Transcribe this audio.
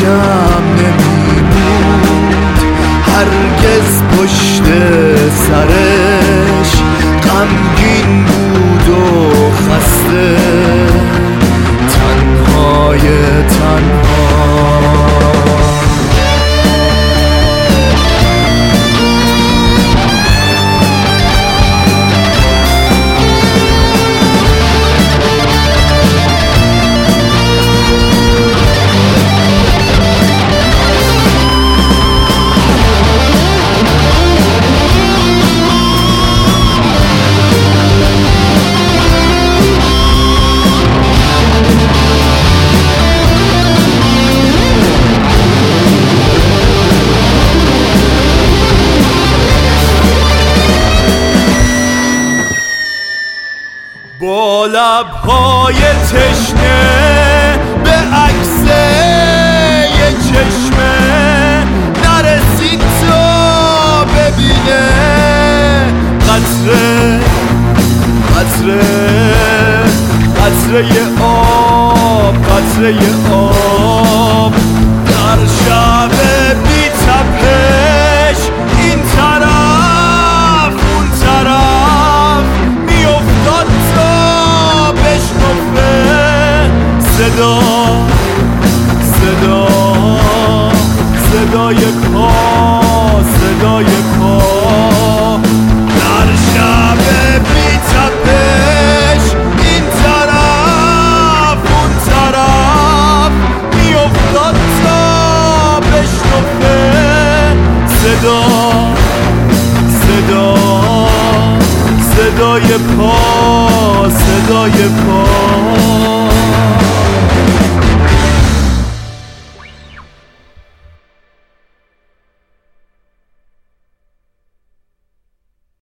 کم نمیموند هرگز پشت سرش، غمگین بود و خسته، تنهای تنها. با لبهای تشنه به عکس یه چشمه نرسید تا ببینه قطره آب، قطره آب در شب بی تپش، این طرف اون طرف میافتاد تا بشکفه. صدای پا، صدای پا در شب بی تپش، این طرف اون طرف میافتاد تا بشکفه. صدای پا، صدای پا.